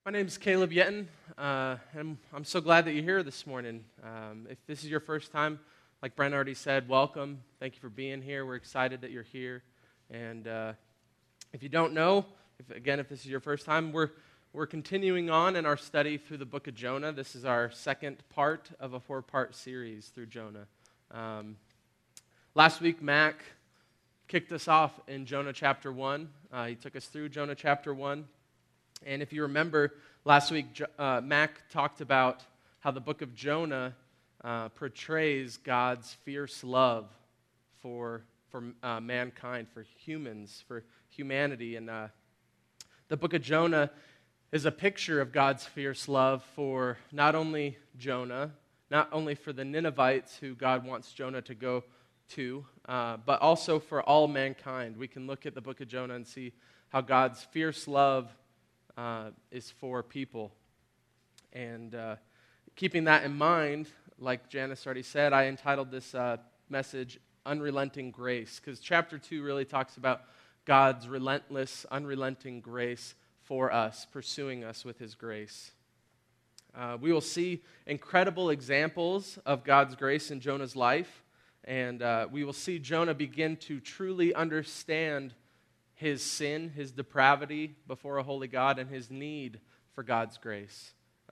My name's Caleb Yetten, and I'm so glad that you're here this morning. If this is your first time, like Brent already said, welcome. Thank you for being here. We're excited that you're here. And if you don't know, if this is your first time, we're continuing on in our study through the book of Jonah. This is our second part of a 4-part series through Jonah. Last week, Mac kicked us off in Jonah chapter 1. He took us through Jonah chapter 1. And if you remember, last week, Mac talked about how the book of Jonah portrays God's fierce love for mankind, for humans, for humanity. And the book of Jonah is a picture of God's fierce love for not only Jonah, not only for the Ninevites who God wants Jonah to go to, but also for all mankind. We can look at the book of Jonah and see how God's fierce love is for people. And keeping that in mind, like Janice already said, I entitled this message, Unrelenting Grace, because chapter 2 really talks about God's relentless, unrelenting grace for us, pursuing us with His grace. We will see incredible examples of God's grace in Jonah's life, and we will see Jonah begin to truly understand his sin, his depravity before a holy God, and his need for God's grace.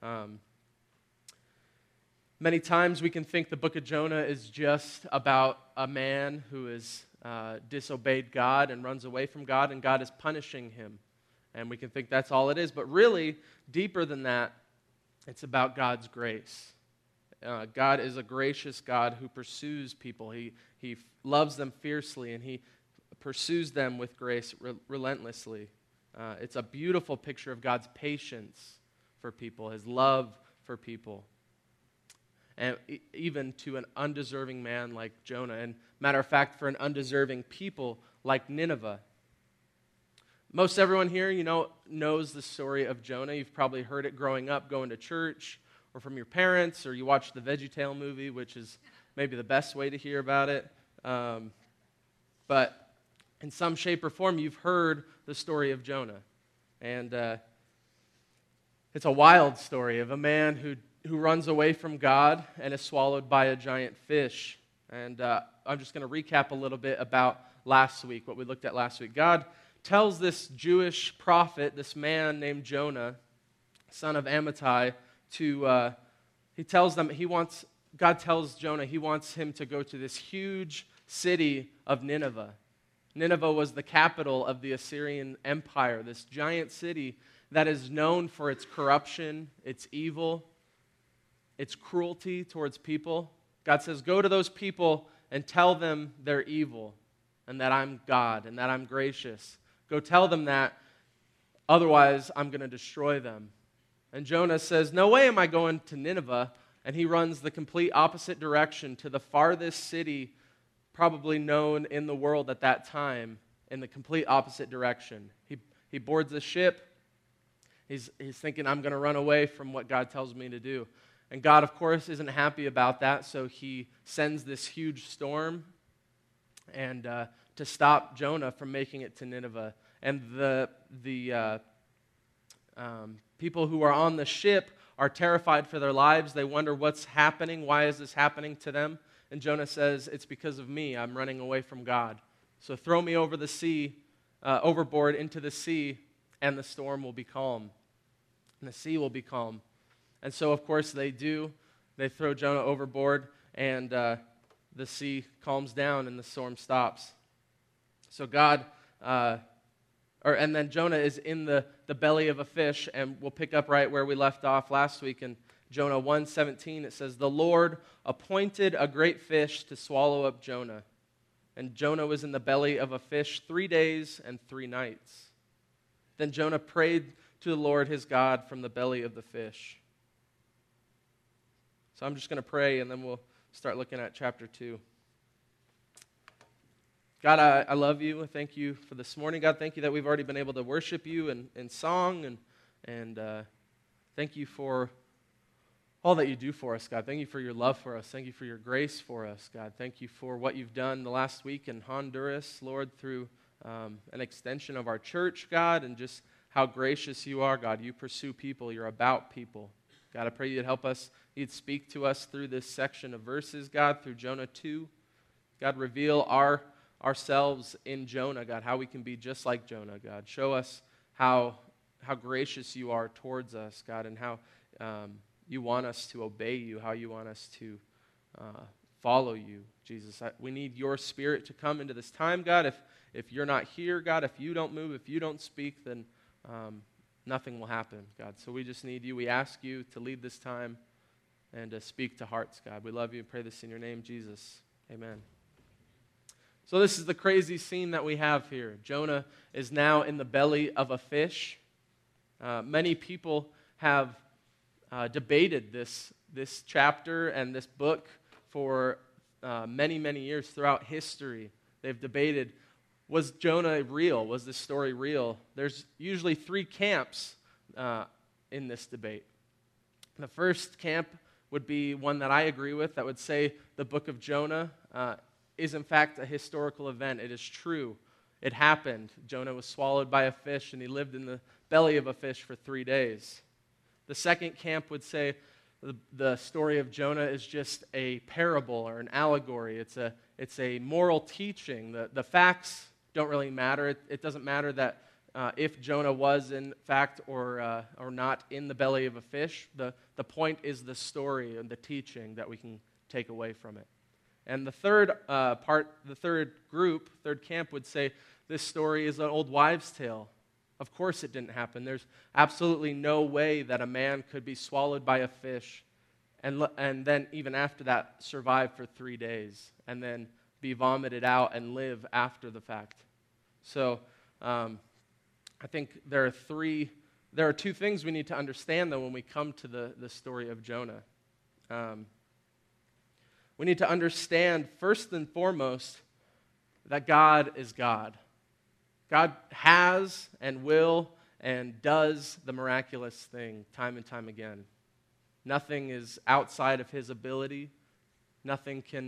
Many times we can think the book of Jonah is just about a man who has disobeyed God and runs away from God, and God is punishing him. And we can think that's all it is. But really, deeper than that, it's about God's grace. God is a gracious God who pursues people. He loves them fiercely, and He pursues them with grace relentlessly. It's a beautiful picture of God's patience for people, His love for people, and even to an undeserving man like Jonah, and matter of fact, for an undeserving people like Nineveh. Most everyone here, knows the story of Jonah. You've probably heard it growing up, going to church, or from your parents, or you watched the VeggieTale movie, which is maybe the best way to hear about it. But in some shape or form, you've heard the story of Jonah. And it's a wild story of a man who runs away from God and is swallowed by a giant fish. And I'm just going to recap a little bit about last week, what we looked at last week. God tells this Jewish prophet, this man named Jonah, son of Amittai, God tells Jonah he wants him to go to this huge city of Nineveh. Nineveh was the capital of the Assyrian Empire, this giant city that is known for its corruption, its evil, its cruelty towards people. God says, go to those people and tell them they're evil and that I'm God and that I'm gracious. Go tell them that, otherwise I'm going to destroy them. And Jonah says, no way am I going to Nineveh. And he runs the complete opposite direction to the farthest city probably known in the world at that time, in the complete opposite direction. He boards a ship. He's thinking, I'm going to run away from what God tells me to do. And God, of course, isn't happy about that, so He sends this huge storm and to stop Jonah from making it to Nineveh. And the people who are on the ship are terrified for their lives. They wonder what's happening. Why is this happening to them? And Jonah says, it's because of me. I'm running away from God. So throw me over the sea, overboard into the sea, and the storm will be calm. And the sea will be calm. And so, of course, they do. They throw Jonah overboard, and the sea calms down, and the storm stops. So and then Jonah is in the belly of a fish, and we'll pick up right where we left off last week. In Jonah 1:17, it says, the Lord appointed a great fish to swallow up Jonah. And Jonah was in the belly of a fish 3 days and 3 nights. Then Jonah prayed to the Lord his God from the belly of the fish. So I'm just going to pray, and then we'll start looking at chapter 2. God, I love you. I thank you for this morning. God, thank you that we've already been able to worship you in song, and thank you for all that you do for us, God. Thank you for your love for us. Thank you for your grace for us, God. Thank you for what you've done the last week in Honduras, Lord, through an extension of our church, God, and just how gracious you are, God. You pursue people. You're about people. God, I pray you'd help us. You'd speak to us through this section of verses, God, through Jonah 2. God, reveal ourselves in Jonah, God, how we can be just like Jonah, God. Show us how gracious you are towards us, God, and how you want us to obey you, how you want us to follow you, Jesus. We need your Spirit to come into this time, God. If you're not here, God, if you don't move, if you don't speak, then nothing will happen, God. So we just need you. We ask you to lead this time and to speak to hearts, God. We love you and pray this in your name, Jesus. Amen. So this is the crazy scene that we have here. Jonah is now in the belly of a fish. Many people have debated this chapter and this book for many, many years throughout history. They've debated, was Jonah real? Was this story real? There's usually three camps in this debate. The first camp would be one that I agree with, that would say the book of Jonah is in fact a historical event. It is true. It happened. Jonah was swallowed by a fish, and he lived in the belly of a fish for 3 days. The second camp would say the story of Jonah is just a parable or an allegory. It's a moral teaching. The facts don't really matter. It doesn't matter that if Jonah was in fact or not in the belly of a fish. The point is the story and the teaching that we can take away from it. And the third third camp would say this story is an old wives' tale. Of course it didn't happen. There's absolutely no way that a man could be swallowed by a fish and then even after that survive for 3 days and then be vomited out and live after the fact. So I think there are two things we need to understand, though, when we come to the story of Jonah. We need to understand, first and foremost, that God is God. God has and will and does the miraculous thing time and time again. Nothing is outside of his ability. Nothing can,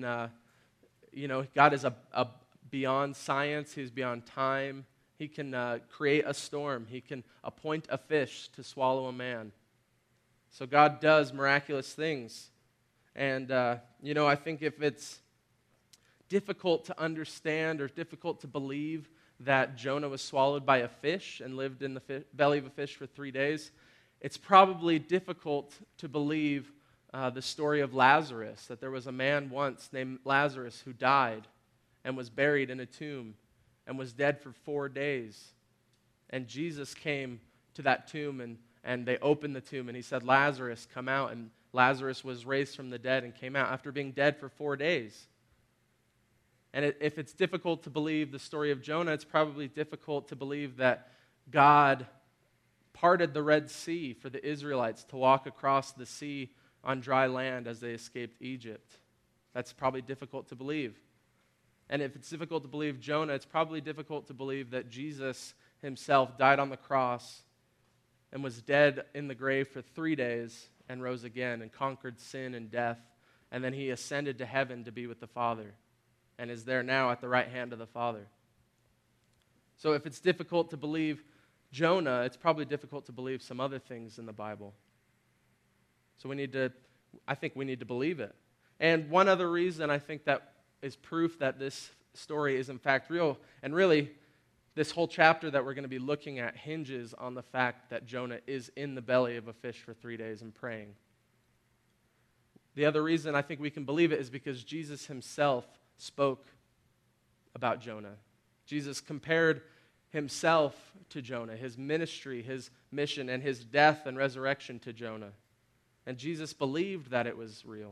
God is beyond science. He's beyond time. He can create a storm. He can appoint a fish to swallow a man. So God does miraculous things. And, I think if it's difficult to understand or difficult to believe that Jonah was swallowed by a fish and lived in the belly of a fish for 3 days, it's probably difficult to believe the story of Lazarus, that there was a man once named Lazarus who died and was buried in a tomb and was dead for 4 days. And Jesus came to that tomb and they opened the tomb and he said, "Lazarus, come out." And Lazarus was raised from the dead and came out after being dead for 4 days. And if it's difficult to believe the story of Jonah, it's probably difficult to believe that God parted the Red Sea for the Israelites to walk across the sea on dry land as they escaped Egypt. That's probably difficult to believe. And if it's difficult to believe Jonah, it's probably difficult to believe that Jesus himself died on the cross and was dead in the grave for 3 days and rose again and conquered sin and death. And then he ascended to heaven to be with the Father and is there now at the right hand of the Father. So if it's difficult to believe Jonah, it's probably difficult to believe some other things in the Bible. So I think we need to believe it. And one other reason I think that is proof that this story is in fact real, and really this whole chapter that we're going to be looking at hinges on the fact that Jonah is in the belly of a fish for 3 days and praying. The other reason I think we can believe it is because Jesus himself spoke about Jonah. Jesus compared himself to Jonah, his ministry, his mission, and his death and resurrection to Jonah. And Jesus believed that it was real.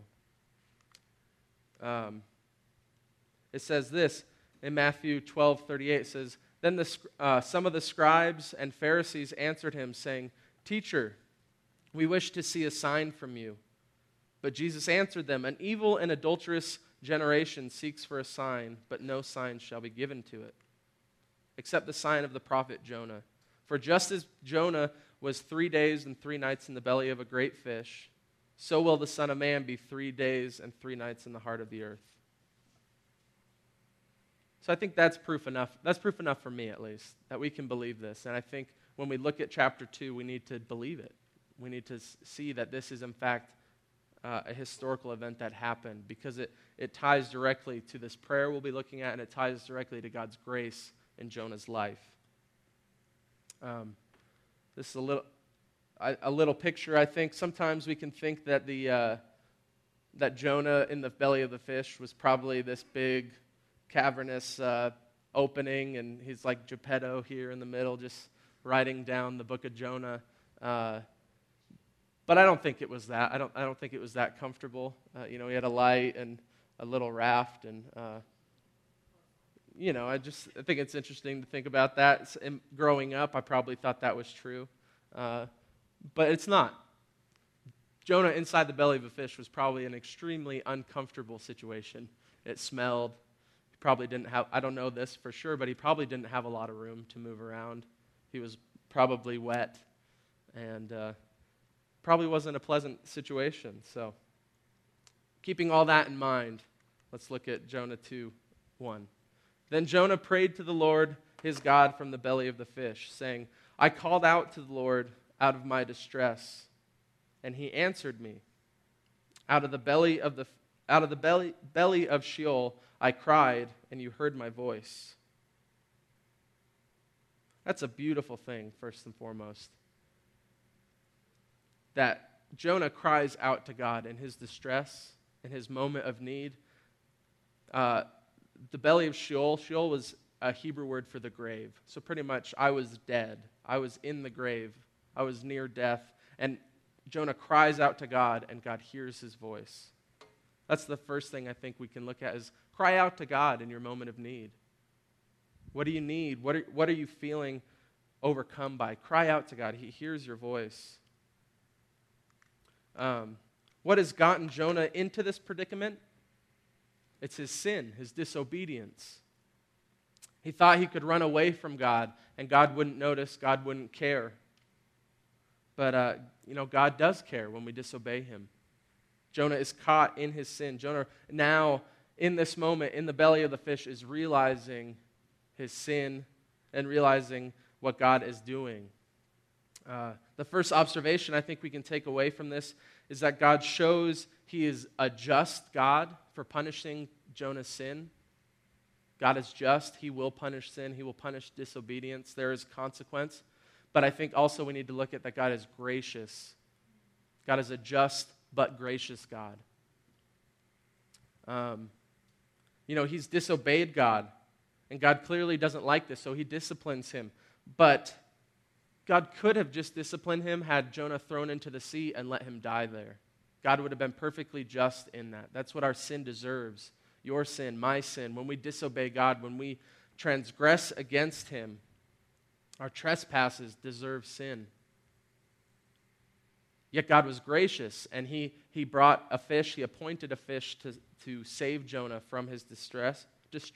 It says this in Matthew 12:38. It says, "Then some of the scribes and Pharisees answered him, saying, 'Teacher, we wish to see a sign from you.' But Jesus answered them, 'An evil and adulterous generation seeks for a sign, but no sign shall be given to it, except the sign of the prophet Jonah. For just as Jonah was 3 days and 3 nights in the belly of a great fish, so will the Son of Man be 3 days and 3 nights in the heart of the earth.'" So I think that's proof enough. That's proof enough for me, at least, that we can believe this. And I think when we look at chapter 2, we need to believe it. We need to see that this is, in fact, a historical event that happened, because it ties directly to this prayer we'll be looking at, and it ties directly to God's grace in Jonah's life. This is a little picture. I think sometimes we can think that that Jonah in the belly of the fish was probably this big, cavernous opening, and he's like Geppetto here in the middle, just writing down the book of Jonah. But I don't think it was that. I don't think it was that comfortable. He had a light and a little raft, and I think it's interesting to think about that. And growing up, I probably thought that was true, but it's not. Jonah inside the belly of a fish was probably an extremely uncomfortable situation. It smelled. He probably didn't have, I don't know this for sure, but he probably didn't have a lot of room to move around. He was probably wet, and probably wasn't a pleasant situation. So, keeping all that in mind, let's look at Jonah 2:1. Then Jonah prayed to the Lord his God from the belly of the fish, saying, I called out to the Lord out of my distress, and he answered me. Out of the belly of Sheol I cried, and you heard my voice. That's a beautiful thing, first and foremost, that Jonah cries out to God in his distress, in his moment of need. The belly of Sheol was a Hebrew word for the grave. So pretty much, I was dead. I was in the grave. I was near death. And Jonah cries out to God, and God hears his voice. That's the first thing I think we can look at, is cry out to God in your moment of need. What do you need? What are you feeling overcome by? Cry out to God. He hears your voice. What has gotten Jonah into this predicament? It's his sin, his disobedience. He thought he could run away from God, and God wouldn't notice, God wouldn't care. But, God does care when we disobey him. Jonah is caught in his sin. Jonah now, in this moment, in the belly of the fish, is realizing his sin and realizing what God is doing. The first observation I think we can take away from this is that God shows he is a just God for punishing Jonah's sin. God is just. He will punish sin. He will punish disobedience. There is consequence. But I think also we need to look at that God is gracious. God is a just but gracious God. He's disobeyed God, and God clearly doesn't like this, so he disciplines him. But God could have just disciplined him had Jonah thrown into the sea and let him die there. God would have been perfectly just in that. That's what our sin deserves. Your sin, my sin. When we disobey God, when we transgress against him, our trespasses deserve sin. Yet God was gracious, and he brought a fish, he appointed a fish to save Jonah from his distress.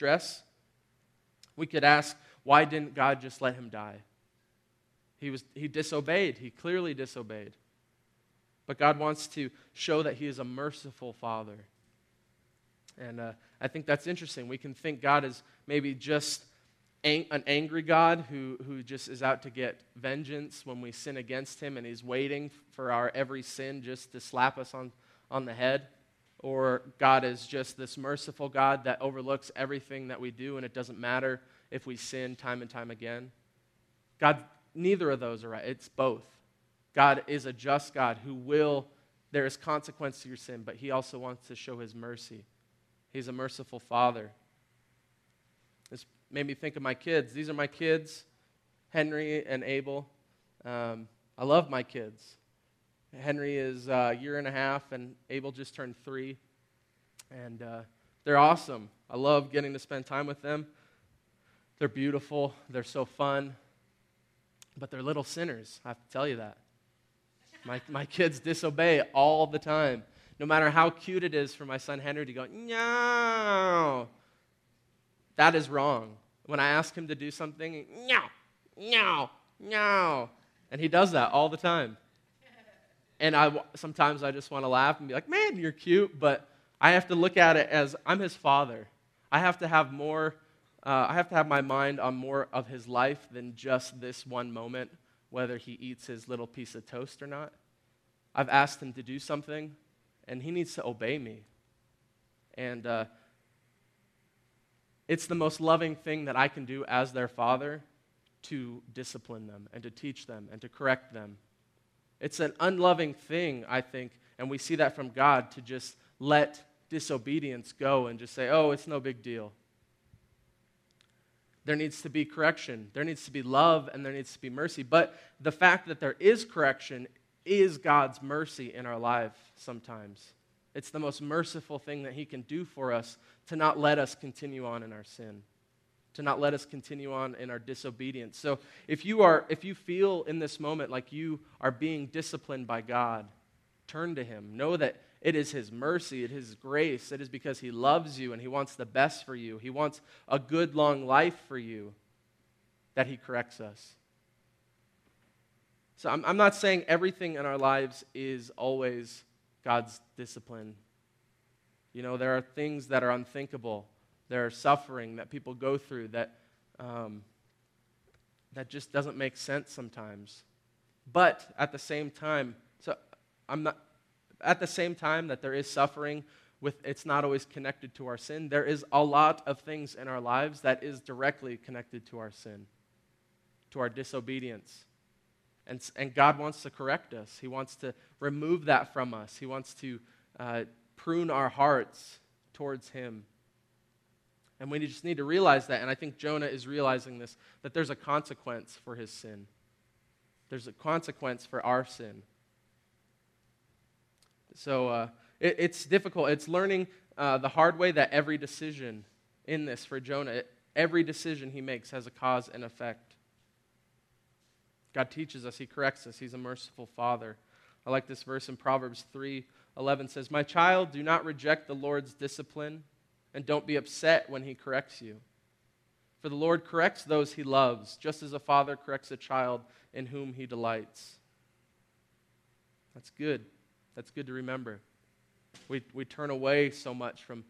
We could ask, why didn't God just let him die? He disobeyed. He clearly disobeyed. But God wants to show that he is a merciful Father. And I think that's interesting. We can think God is maybe just an angry God who just is out to get vengeance when we sin against him, and he's waiting for our every sin just to slap us on the head. Or God is just this merciful God that overlooks everything that we do, and it doesn't matter if we sin time and time again. God, neither of those are right. It's both. God is a just God there is consequence to your sin, but he also wants to show his mercy. He's a merciful Father. This made me think of my kids. These are my kids, Henry and Abel. I love my kids. Henry is a year and a half, and Abel just turned 3. And they're awesome. I love getting to spend time with them. They're beautiful. They're so fun. But they're little sinners, I have to tell you that. My kids disobey all the time. No matter how cute it is for my son Henry to go, no, that is wrong. When I ask him to do something, no, and he does that all the time. And sometimes I just want to laugh and be like, man, you're cute, but I have to look at it as I'm his father. I have to have more. I have to have my mind on more of his life than just this one moment whether he eats his little piece of toast or not. I've asked him to do something, and he needs to obey me. And it's the most loving thing that I can do as their father, to discipline them and to teach them and to correct them. It's an unloving thing, I think, and we see that from God, to just let disobedience go and just say, oh, it's no big deal. There needs to be correction. There needs to be love, and there needs to be mercy. But the fact that there is correction is God's mercy in our life sometimes. It's the most merciful thing that he can do for us, to not let us continue on in our sin, to not let us continue on in our disobedience. So if you feel in this moment like you are being disciplined by God, turn to him. Know that it is his mercy, it is his grace. It is because he loves you and he wants the best for you. He wants a good, long life for you, that he corrects us. So I'm not saying everything in our lives is always God's discipline. You know, there are things that are unthinkable. There are suffering that people go through that just doesn't make sense sometimes. But at the same time, at the same time that there is suffering, it's not always connected to our sin. There is a lot of things in our lives that is directly connected to our sin, to our disobedience. And God wants to correct us. He wants to remove that from us. He wants to prune our hearts towards him. And we just need to realize that, and I think Jonah is realizing this, that there's a consequence for his sin. There's a consequence for our sin. So it's difficult. It's learning the hard way that every decision in this for Jonah, every decision he makes has a cause and effect. God teaches us, he corrects us, he's a merciful father. I like this verse in Proverbs 3:11 says, "My child, do not reject the Lord's discipline, and don't be upset when he corrects you. For the Lord corrects those he loves, just as a father corrects a child in whom he delights." That's good. That's good to remember. We turn away so much from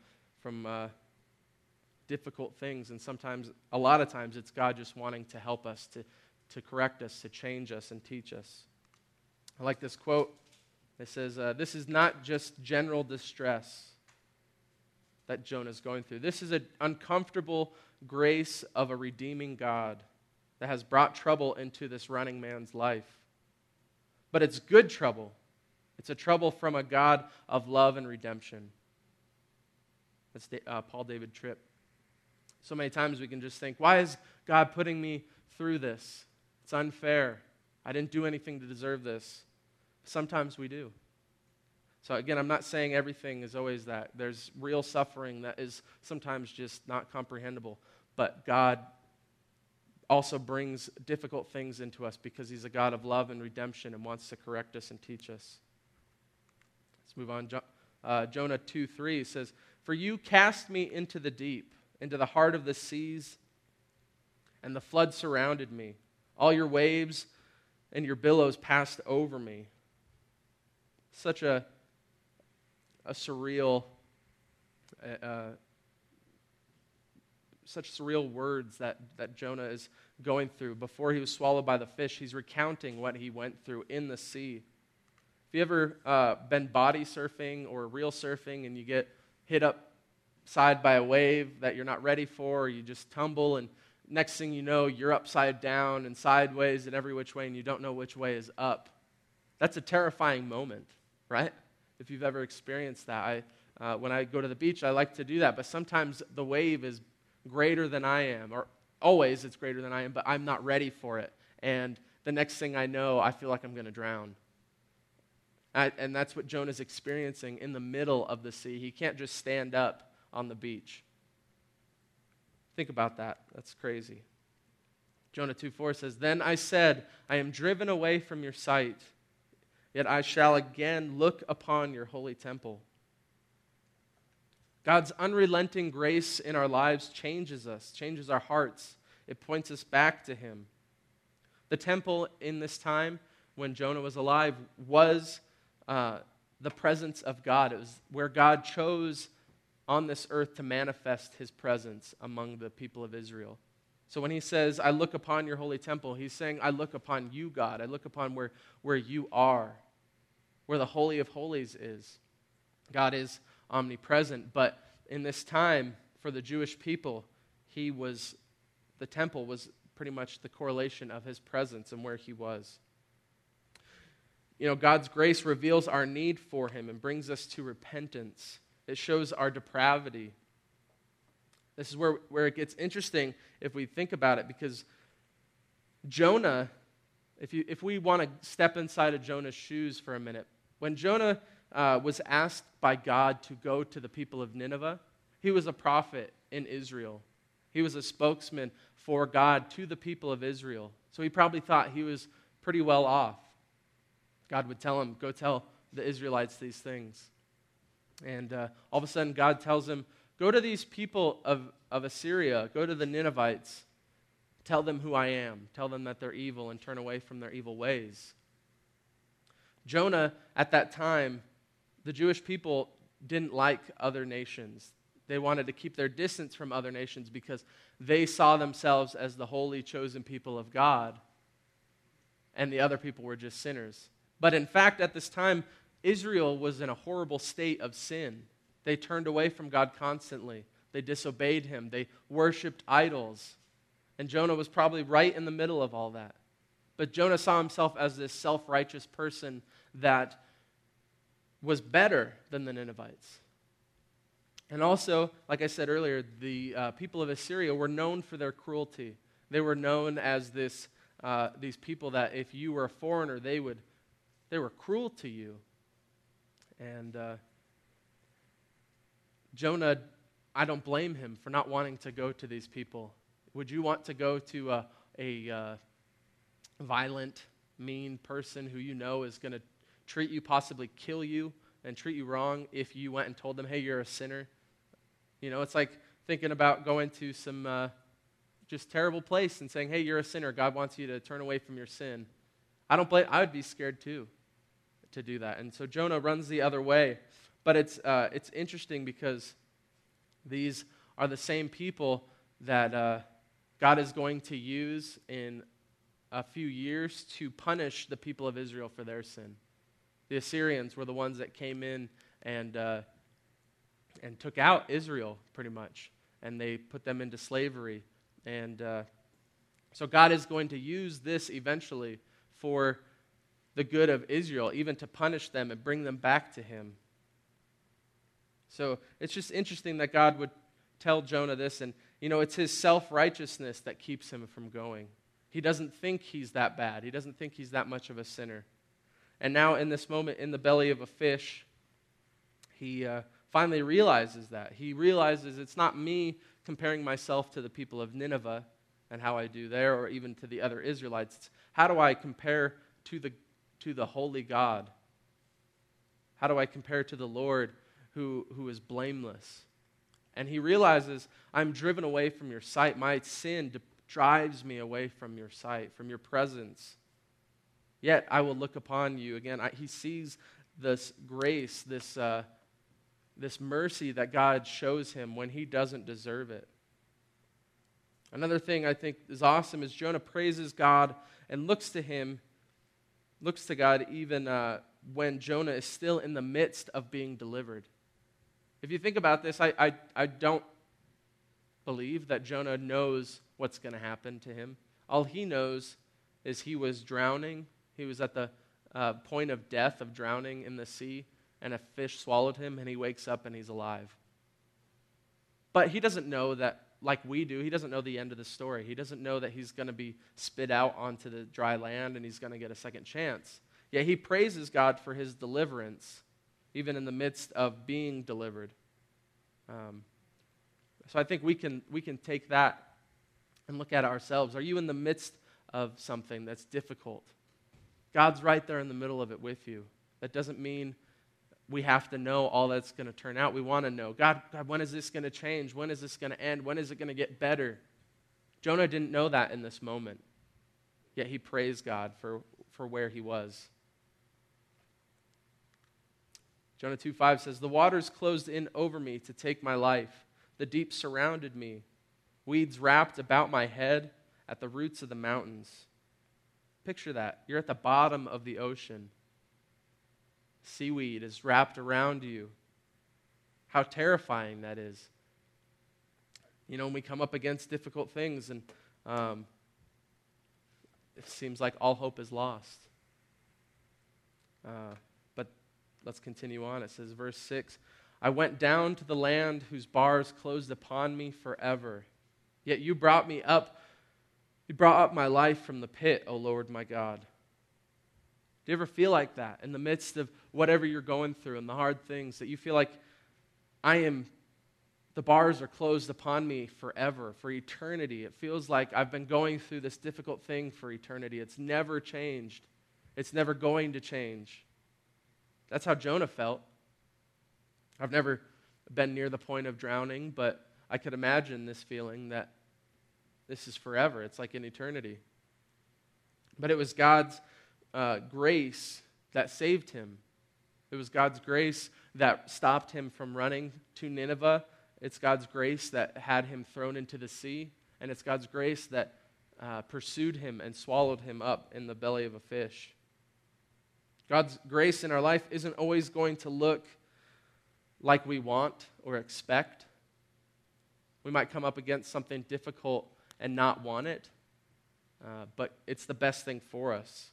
difficult things, and a lot of times, it's God just wanting to help us, to correct us, to change us, and teach us. I like this quote. It says, "This is not just general distress that Jonah is going through. This is an uncomfortable grace of a redeeming God that has brought trouble into this running man's life. But it's good trouble. It's a trouble from a God of love and redemption." That's Paul David Tripp. So many times we can just think, why is God putting me through this? It's unfair. I didn't do anything to deserve this. Sometimes we do. So again, I'm not saying everything is always that. There's real suffering that is sometimes just not comprehensible. But God also brings difficult things into us because he's a God of love and redemption and wants to correct us and teach us. Let's move on. Jonah 2:3 says, "For you cast me into the deep, into the heart of the seas, and the flood surrounded me. All your waves and your billows passed over me." Such a surreal, such surreal words that Jonah is going through. Before he was swallowed by the fish, he's recounting what he went through in the sea. Have you ever been body surfing or real surfing and you get hit upside by a wave that you're not ready for, or you just tumble, and next thing you know, you're upside down and sideways and every which way, and you don't know which way is up? That's a terrifying moment, right? If you've ever experienced that. When I go to the beach, I like to do that, but sometimes the wave is greater than I am, or always it's greater than I am, but I'm not ready for it. And the next thing I know, I feel like I'm going to drown. And that's what Jonah's experiencing in the middle of the sea. He can't just stand up on the beach. Think about that. That's crazy. Jonah 2:4 says, "Then I said, I am driven away from your sight, yet I shall again look upon your holy temple." God's unrelenting grace in our lives changes us, changes our hearts. It points us back to him. The temple in this time, when Jonah was alive, was the presence of God. It was where God chose on this earth to manifest his presence among the people of Israel. So when he says, I look upon your holy temple, he's saying, I look upon you, God. I look upon where you are, where the Holy of Holies is. God is omnipresent, but in this time, for the Jewish people, the temple was pretty much the correlation of his presence and where he was. God's grace reveals our need for him and brings us to repentance. It shows our depravity. This is where it gets interesting if we think about it, because Jonah, if we want to step inside of Jonah's shoes for a minute, when Jonah was asked by God to go to the people of Nineveh, he was a prophet in Israel. He was a spokesman for God to the people of Israel. So he probably thought he was pretty well off. God would tell him, go tell the Israelites these things. And all of a sudden, God tells him, go to these people of Assyria, go to the Ninevites, tell them who I am, tell them that they're evil and turn away from their evil ways. Jonah, at that time, the Jewish people didn't like other nations. They wanted to keep their distance from other nations because they saw themselves as the holy, chosen people of God, and the other people were just sinners. But in fact, at this time, Israel was in a horrible state of sin. They turned away from God constantly. They disobeyed him. They worshipped idols. And Jonah was probably right in the middle of all that. But Jonah saw himself as this self-righteous person that was better than the Ninevites. And also, like I said earlier, the people of Assyria were known for their cruelty. They were known as these people that if you were a foreigner, they were cruel to you. And Jonah, I don't blame him for not wanting to go to these people. Would you want to go to a violent, mean person who you know is going to treat you, possibly kill you, and treat you wrong if you went and told them, hey, you're a sinner? It's like thinking about going to some just terrible place and saying, hey, you're a sinner. God wants you to turn away from your sin. I would be scared too to do that. And so Jonah runs the other way. But it's interesting because these are the same people that God is going to use in a few years to punish the people of Israel for their sin. The Assyrians were the ones that came in and took out Israel, pretty much, and they put them into slavery. And so God is going to use this eventually for the good of Israel, even to punish them and bring them back to him. So it's just interesting that God would tell Jonah this, and it's his self-righteousness that keeps him from going. He doesn't think he's that bad. He doesn't think he's that much of a sinner. And now in this moment, in the belly of a fish, he finally realizes that. He realizes it's not me comparing myself to the people of Nineveh and how I do there, or even to the other Israelites. It's how do I compare to the holy God? How do I compare to the Lord who is blameless? And he realizes, I'm driven away from your sight. My sin drives me away from your sight, from your presence. Yet I will look upon you. Again, he sees this grace, this mercy that God shows him when he doesn't deserve it. Another thing I think is awesome is Jonah praises God and looks to God even when Jonah is still in the midst of being delivered. If you think about this, I don't believe that Jonah knows what's going to happen to him. All he knows is he was drowning. He was at the point of death, of drowning in the sea, and a fish swallowed him, and he wakes up and he's alive. But he doesn't know that, like we do, he doesn't know the end of the story. He doesn't know that he's going to be spit out onto the dry land and he's going to get a second chance. Yet he praises God for his deliverance, even in the midst of being delivered. So I think we can take that and look at ourselves. Are you in the midst of something that's difficult? God's right there in the middle of it with you. That doesn't mean we have to know all that's going to turn out. We want to know, God, when is this going to change? When is this going to end? When is it going to get better? Jonah didn't know that in this moment. Yet he praised God for where he was. Jonah 2:5 says, the waters closed in over me to take my life. The deep surrounded me weeds wrapped about my head at the roots of the mountains. Picture that. You're at the bottom of the ocean. Seaweed is wrapped around you. How terrifying that is. When we come up against difficult things and it seems like all hope is lost. But let's continue on. It says, verse 6, I went down to the land whose bars closed upon me forever. Yet you brought up my life from the pit, O Lord my God. Do you ever feel like that in the midst of whatever you're going through and the hard things, that you feel like the bars are closed upon me forever, for eternity? It feels like I've been going through this difficult thing for eternity. It's never changed. It's never going to change. That's how Jonah felt. I've never been near the point of drowning, but I could imagine this feeling that this is forever. It's like an eternity. But it was God's grace that saved him. It was God's grace that stopped him from running to Nineveh. It's God's grace that had him thrown into the sea. And it's God's grace that pursued him and swallowed him up in the belly of a fish. God's grace in our life isn't always going to look like we want or expect. We might come up against something difficult and not want it, but it's the best thing for us.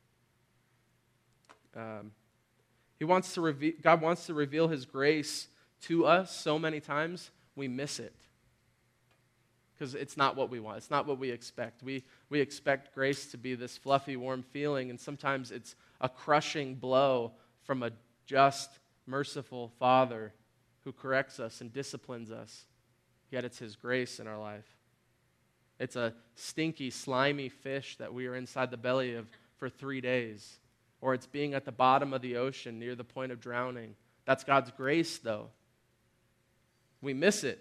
God wants to reveal His grace to us so many times, we miss it. Because it's not what we want. It's not what we expect. We expect grace to be this fluffy, warm feeling, and sometimes it's a crushing blow from a just, merciful Father who corrects us and disciplines us. Yet it's His grace in our life. It's a stinky, slimy fish that we are inside the belly of for 3 days. Or it's being at the bottom of the ocean near the point of drowning. That's God's grace, though. We miss it.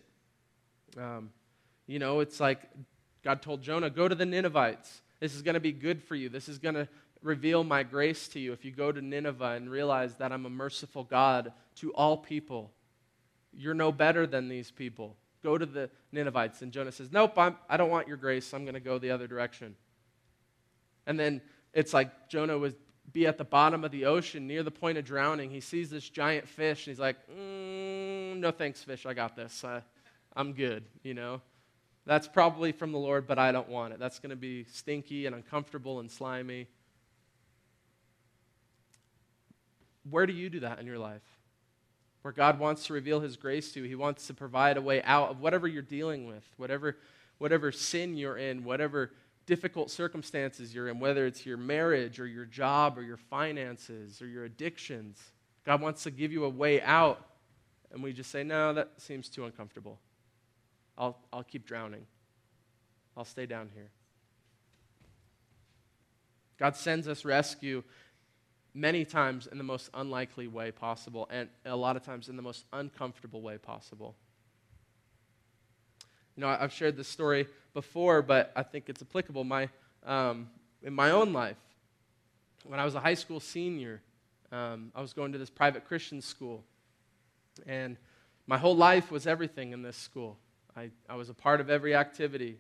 It's like God told Jonah, go to the Ninevites. This is going to be good for you. This is going to reveal my grace to you if you go to Nineveh and realize that I'm a merciful God to all people. You're no better than these people. Go to the Ninevites. And Jonah says, nope, I don't want your grace. I'm going to go the other direction. And then it's like Jonah would be at the bottom of the ocean near the point of drowning. He sees this giant fish, and he's like, no thanks, fish. I got this. I'm good, That's probably from the Lord, but I don't want it. That's going to be stinky and uncomfortable and slimy. Where do you do that in your life? Where God wants to reveal His grace to you. He wants to provide a way out of whatever you're dealing with, whatever sin you're in, whatever difficult circumstances you're in, whether it's your marriage or your job or your finances or your addictions. God wants to give you a way out, and we just say, no, that seems too uncomfortable. I'll keep drowning. I'll stay down here. God sends us rescue many times in the most unlikely way possible, and a lot of times in the most uncomfortable way possible. I've shared this story before, but I think it's applicable. In my own life, when I was a high school senior, I was going to this private Christian school, and my whole life was everything in this school. I was a part of every activity.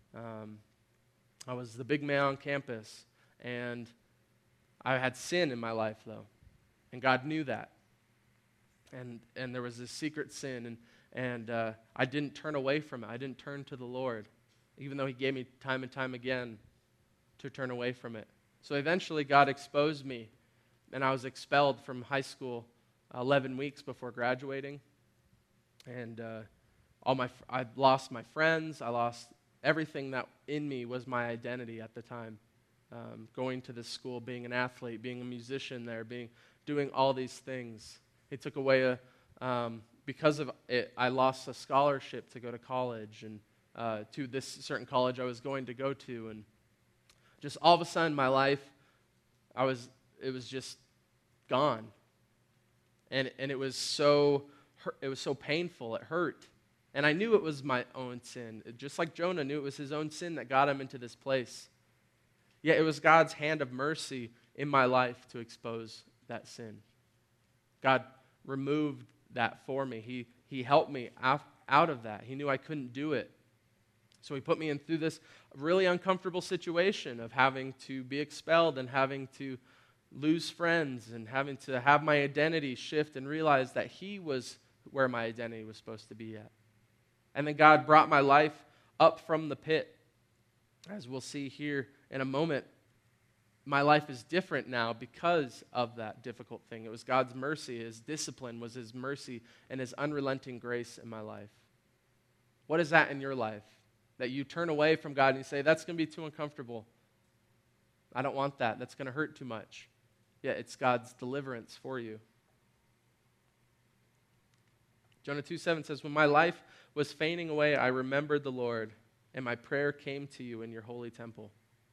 I was the big man on campus, and I had sin in my life, though, and God knew that. And there was this secret sin, and I didn't turn away from it. I didn't turn to the Lord, even though He gave me time and time again to turn away from it. So eventually God exposed me, and I was expelled from high school 11 weeks before graduating. And I lost my friends. I lost everything that in me was my identity at the time. Going to this school, being an athlete, being a musician there, doing all these things. He took away because of it, I lost a scholarship to go to college, and to this certain college I was going to go to, and just all of a sudden my life, it was just gone, and it was so painful. It hurt, and I knew it was my own sin, just like Jonah knew it was his own sin that got him into this place. Yet it was God's hand of mercy in my life to expose that sin. God removed that for me. He helped me out of that. He knew I couldn't do it. So he put me in through this really uncomfortable situation of having to be expelled and having to lose friends and having to have my identity shift and realize that he was where my identity was supposed to be at. And then God brought my life up from the pit. As we'll see here in a moment, my life is different now because of that difficult thing. It was God's mercy. His discipline was his mercy and his unrelenting grace in my life. What is that in your life? That you turn away from God and you say, that's going to be too uncomfortable. I don't want that. That's going to hurt too much. Yeah, it's God's deliverance for you. Jonah 2:7 says, when my life was fainting away, I remembered the Lord, and my prayer came to you in your holy temple.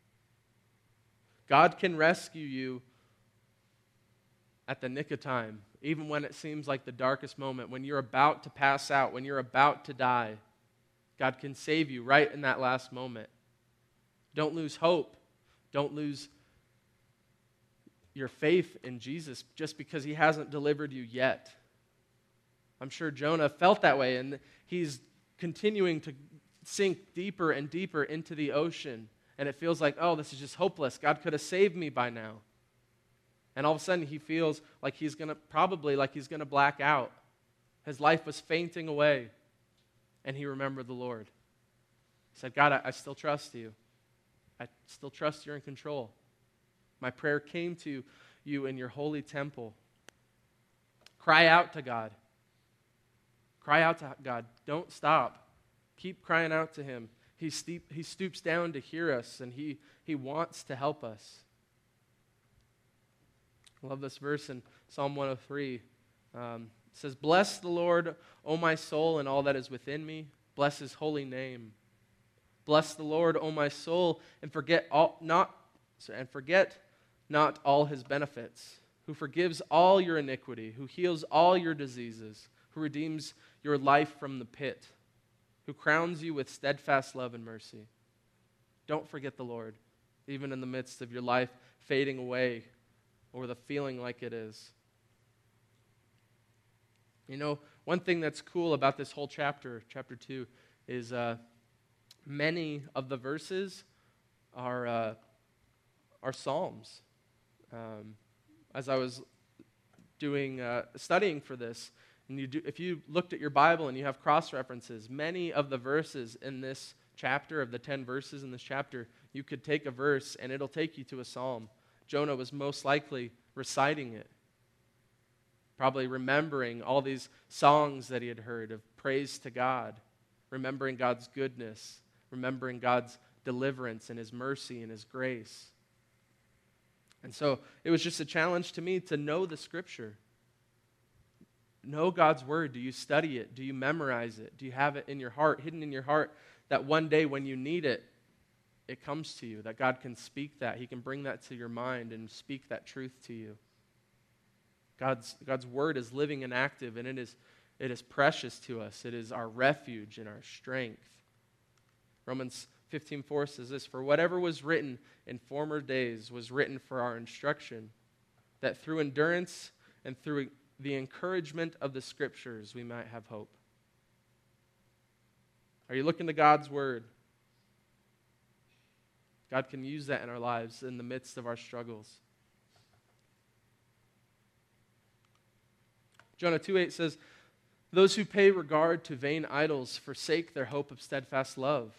God can rescue you at the nick of time, even when it seems like the darkest moment, when you're about to pass out, when you're about to die. God can save you right in that last moment. Don't lose hope. Don't lose your faith in Jesus just because he hasn't delivered you yet. I'm sure Jonah felt that way, and he's continuing to sink deeper and deeper into the ocean, and it feels like, oh, this is just hopeless. God could have saved me by now. And all of a sudden, he feels like he's going to black out. His life was fainting away. And he remembered the Lord. He said, God, I still trust you. I still trust you're in control. My prayer came to you in your holy temple. Cry out to God. Cry out to God. Don't stop. Keep crying out to him. He stoops down to hear us, and he wants to help us. I love this verse in Psalm 103. It says, bless the Lord, O my soul, and all that is within me. Bless his holy name. Bless the Lord, O my soul, and forget not all his benefits, who forgives all your iniquity, who heals all your diseases, who redeems your life from the pit, who crowns you with steadfast love and mercy. Don't forget the Lord, even in the midst of your life fading away or the feeling like it is. You know, one thing that's cool about this whole chapter 2, is many of the verses are psalms. As I was studying for this, and if you looked at your Bible and you have cross references, many of the verses in this chapter, of the 10 verses in this chapter, you could take a verse and it'll take you to a psalm. Jonah was most likely reciting it. Probably remembering all these songs that he had heard of praise to God, remembering God's goodness, remembering God's deliverance and his mercy and his grace. And so it was just a challenge to me to know the Scripture. Know God's Word. Do you study it? Do you memorize it? Do you have it in your heart, hidden in your heart, that one day when you need it, it comes to you, that God can speak that. He can bring that to your mind and speak that truth to you. God's word is living and active, and it is precious to us. It is our refuge and our strength. Romans 15:4 says this, for whatever was written in former days was written for our instruction, that through endurance and through the encouragement of the Scriptures we might have hope. Are you looking to God's word? God can use that in our lives in the midst of our struggles. Jonah 2:8 says, those who pay regard to vain idols forsake their hope of steadfast love.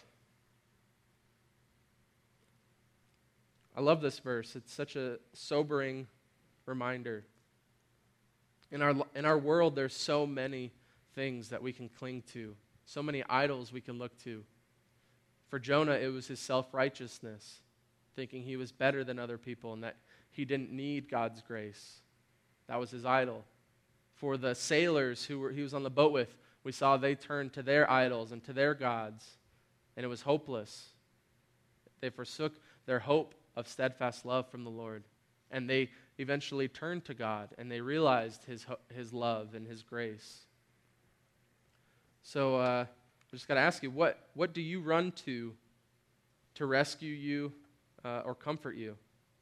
I love this verse. It's such a sobering reminder. In our world, there's so many things that we can cling to, so many idols we can look to. For Jonah, it was his self-righteousness, thinking he was better than other people and that he didn't need God's grace. That was his idol. For the sailors he was on the boat with, we saw they turned to their idols and to their gods, and it was hopeless. They forsook their hope of steadfast love from the Lord, and they eventually turned to God, and they realized his love and his grace. So I just got to ask you, what do you run to rescue you or comfort you?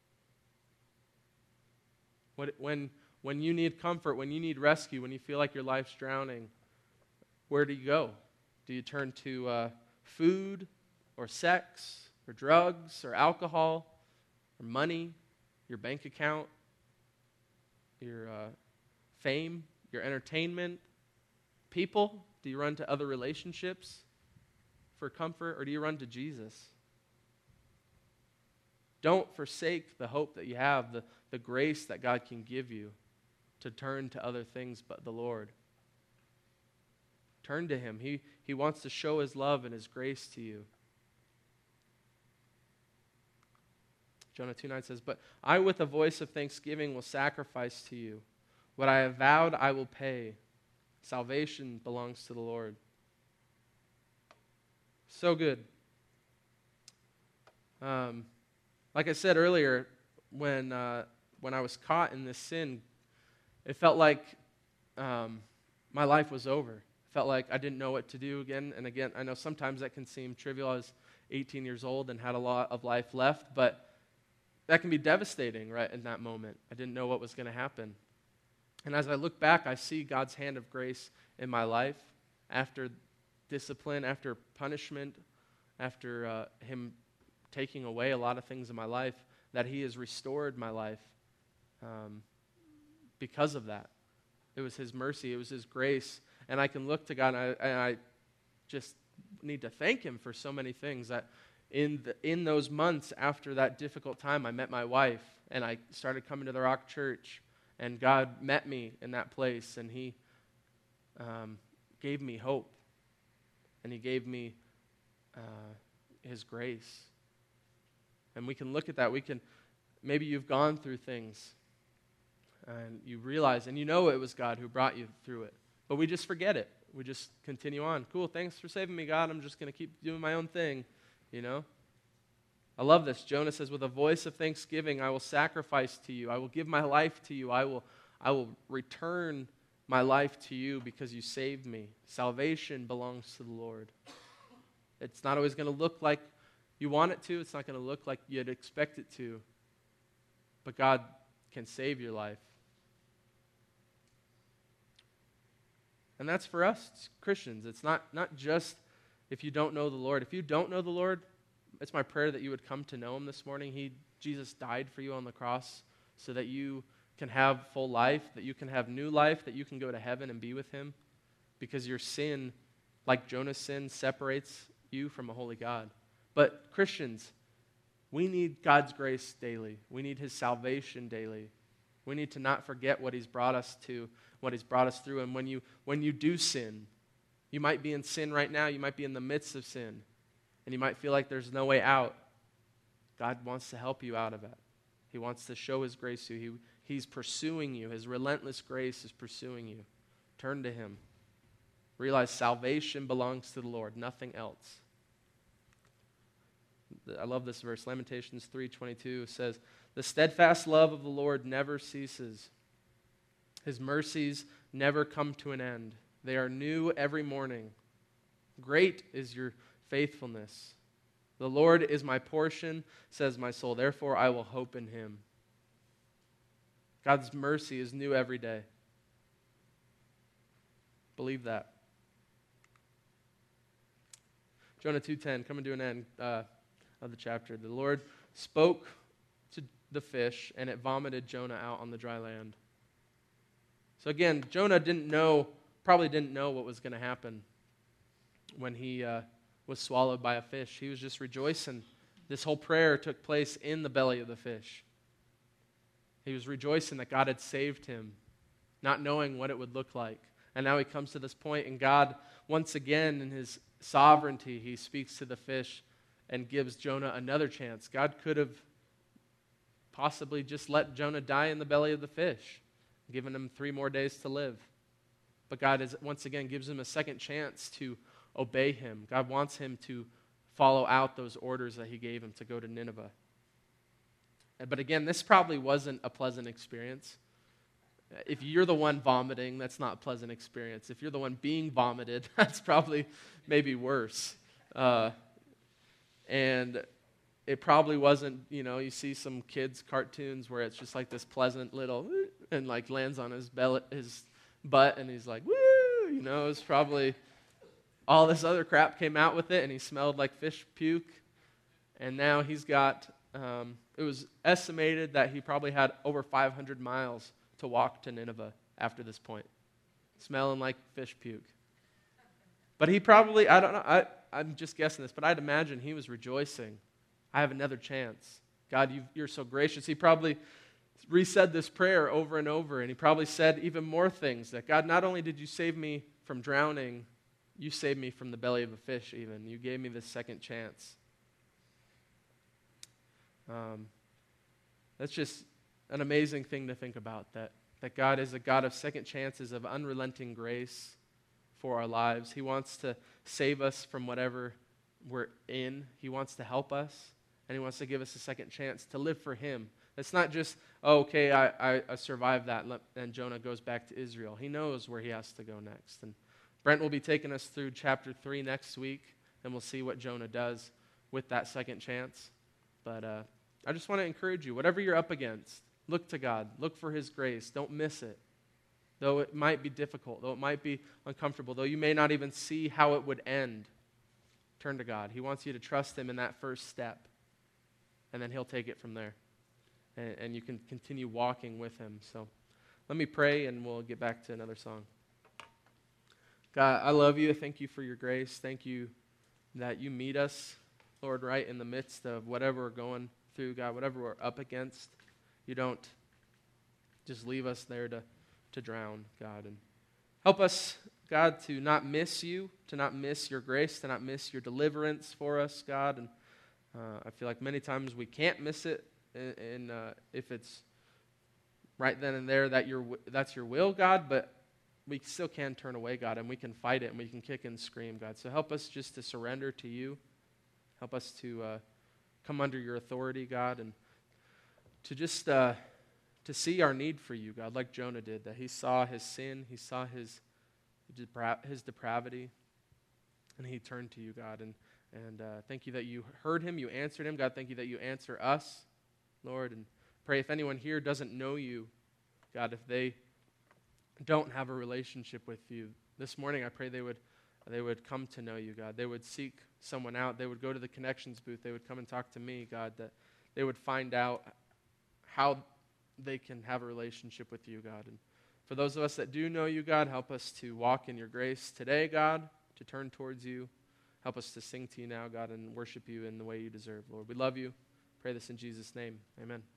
When you need comfort, when you need rescue, when you feel like your life's drowning, where do you go? Do you turn to food, or sex or drugs or alcohol or money, your bank account, your fame, your entertainment, people? Do you run to other relationships for comfort, or do you run to Jesus? Don't forsake the hope that you have, the grace that God can give you to turn to other things but the Lord. Turn to Him. He wants to show His love and His grace to you. Jonah 2:9 says, "But I with a voice of thanksgiving will sacrifice to you. What I have vowed I will pay. Salvation belongs to the Lord." So good. Like I said earlier, when I was caught in this sin, it felt like my life was over. It felt like I didn't know what to do again and again. I know sometimes that can seem trivial. I was 18 years old and had a lot of life left, but that can be devastating right in that moment. I didn't know what was going to happen. And as I look back, I see God's hand of grace in my life after discipline, after punishment, after Him taking away a lot of things in my life, that He has restored my life because of that. It was His mercy. It was His grace. And I can look to God, and I just need to thank Him for so many things. That in those months after that difficult time, I met my wife, and I started coming to the Rock Church, and God met me in that place, and He gave me hope, and He gave me His grace. And we can look at that. Maybe you've gone through things, and you realize, and you know it was God who brought you through it. But we just forget it. We just continue on. Cool, thanks for saving me, God. I'm just going to keep doing my own thing, I love this. Jonah says, with a voice of thanksgiving, I will sacrifice to you. I will give my life to you. I will return my life to you because you saved me. Salvation belongs to the Lord. It's not always going to look like you want it to. It's not going to look like you'd expect it to. But God can save your life. And that's for us Christians. It's not just if you don't know the Lord. If you don't know the Lord, it's my prayer that you would come to know Him this morning. Jesus died for you on the cross so that you can have full life, that you can have new life, that you can go to heaven and be with Him. Because your sin, like Jonah's sin, separates you from a holy God. But Christians, we need God's grace daily. We need His salvation daily. We need to not forget what He's brought us to, what He's brought us through. And when you do sin, you might be in sin right now. You might be in the midst of sin. And you might feel like there's no way out. God wants to help you out of it. He wants to show His grace to you. He's pursuing you. His relentless grace is pursuing you. Turn to Him. Realize salvation belongs to the Lord, nothing else. I love this verse. Lamentations 3:22 says, "The steadfast love of the Lord never ceases. His mercies never come to an end. They are new every morning. Great is your faithfulness. The Lord is my portion, says my soul. Therefore I will hope in Him." God's mercy is new every day. Believe that. Jonah 2:10, coming to an end of the chapter. The Lord spoke to the fish, and it vomited Jonah out on the dry land. So again, Jonah probably didn't know what was going to happen when he was swallowed by a fish. He was just rejoicing. This whole prayer took place in the belly of the fish. He was rejoicing that God had saved him, not knowing what it would look like. And now he comes to this point, and God, once again, in His sovereignty, He speaks to the fish and gives Jonah another chance. God could have possibly just let Jonah die in the belly of the fish, given him 3 more days to live. But God once again gives him a second chance to obey Him. God wants him to follow out those orders that He gave him to go to Nineveh. But again, this probably wasn't a pleasant experience. If you're the one vomiting, that's not a pleasant experience. If you're the one being vomited, that's probably maybe worse. And it probably wasn't, you see some kids' cartoons where it's just like this pleasant little, and like lands on his butt, and he's like, woo, it's probably all this other crap came out with it, and he smelled like fish puke. And now he's got, it was estimated that he probably had over 500 miles to walk to Nineveh after this point, smelling like fish puke. But he probably, I don't know, I'm just guessing this, but I'd imagine he was rejoicing. I have another chance. God, you're so gracious. He probably re-said this prayer over and over, and he probably said even more things, that God, not only did you save me from drowning, you saved me from the belly of a fish even. You gave me this second chance. That's just an amazing thing to think about, that God is a God of second chances, of unrelenting grace for our lives. He wants to save us from whatever we're in. He wants to help us, and he wants to give us a second chance to live for him. It's not just, oh, okay, I survived that, and Jonah goes back to Israel. He knows where he has to go next. And Brent will be taking us through chapter 3 next week, and we'll see what Jonah does with that second chance. But I just want to encourage you, whatever you're up against, look to God. Look for his grace. Don't miss it. Though it might be difficult, though it might be uncomfortable, though you may not even see how it would end, turn to God. He wants you to trust him in that first step, and then he'll take it from there. And you can continue walking with him. So let me pray, and we'll get back to another song. God, I love you. Thank you for your grace. Thank you that you meet us, Lord, right in the midst of whatever we're going through, God, whatever we're up against. You don't just leave us there to drown, God. And help us, God, to not miss you, to not miss your grace, to not miss your deliverance for us, God. And I feel like many times we can't miss it. And if it's right then and there that's your will, God, but we still can turn away, God, and we can fight it, and we can kick and scream, God. So help us just to surrender to you. Help us to come under your authority, God, and to just to see our need for you, God, like Jonah did, that he saw his sin, he saw his depravity, and he turned to you, God. And thank you that you heard him, you answered him. God, thank you that you answer us, Lord, and pray if anyone here doesn't know you, God, if they don't have a relationship with you, this morning I pray they would come to know you, God. They would seek someone out. They would go to the connections booth. They would come and talk to me, God, that they would find out how they can have a relationship with you, God. And for those of us that do know you, God, help us to walk in your grace today, God, to turn towards you. Help us to sing to you now, God, and worship you in the way you deserve, Lord. We love you. Pray this in Jesus' name. Amen.